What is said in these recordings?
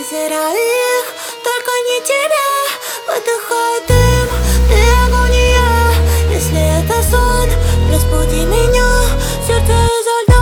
презираю их, только не тебя. Выдыхает дым, ты агония. Если это сон, разбуди меня. Сердце изо льда.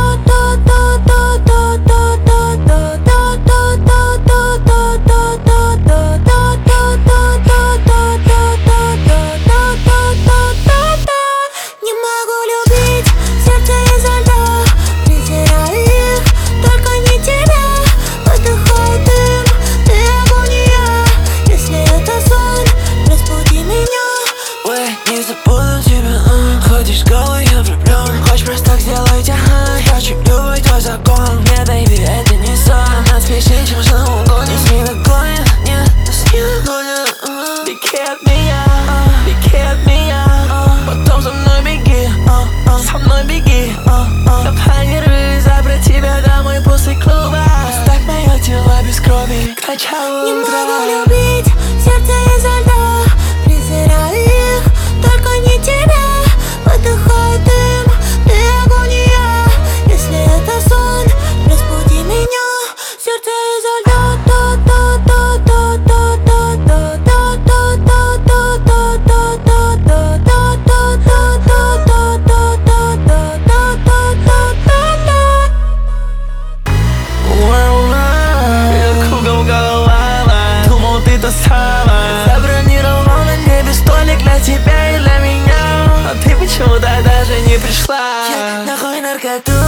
Не могу любить, сердце изо льда. Презираю их, только не тебя. Выдыхает дым, ты агония. Если это сон, разбуди меня. Ой, не забуду тебя, ходишь голый, я влюблен. Хочешь просто так сделать, хочу любой твой закон. Мне, baby, это не сон. Она смешнее, чем в угоне. С ней догонен, нет, с ней догонен. Беги от меня, беги от меня. Потом со мной беги, со мной беги. Запланируй забрать тебя домой после клуба. Оставь мое тело без крови к началу Не утра. могу любить, сердце изо льда. Презираю их, только не тебя. Выдыхает дым, ты агония. Если это сон, разбуди меня. Сердце изо льда. Забронировал на небе столик для тебя и для меня. А ты почему-то даже не пришла. Я нахуй наркоту.